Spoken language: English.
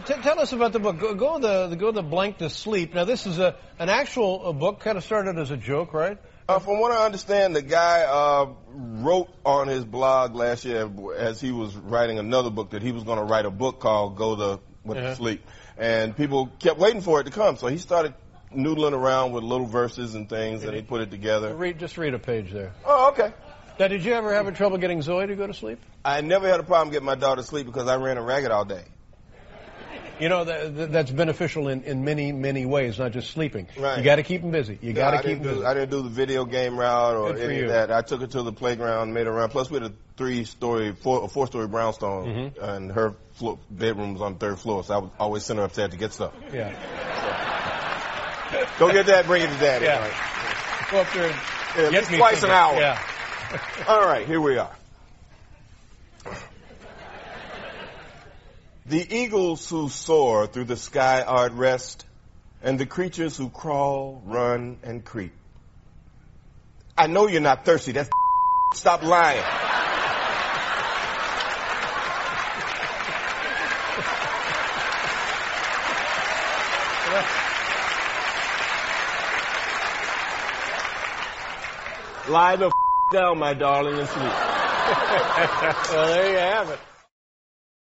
Tell us about the book. Go the blank to sleep. Now, this is an actual book, kind of started as a joke, right? From what I understand, the guy wrote on his blog last year as he was writing another book that he was going to write a book called Go to Sleep. And people kept waiting for it to come, so he started noodling around with little verses and things, and he put it together. Just read a page there. Oh, okay. Now, did you ever have trouble getting Zoe to go to sleep? I never had a problem getting my daughter to sleep because I ran a racket all day. You know, that's beneficial in many, many ways, not just sleeping. Right. You got to keep them busy. You got to keep them busy. I didn't do the video game route or any of that. I took her to the playground, made her run. Plus, we had a four-story brownstone, and her bedroom was on the third floor, so I would always send her upstairs to get stuff. Yeah. Go get that, bring it to Daddy. Yeah. Right. Go up there and at least twice an hour. Yeah. All right, here we are. The eagles who soar through the sky are at rest, and the creatures who crawl, run, and creep. I know you're not thirsty. That's stop lying. Lie the down, my darling, and sleep. Well, there you have it.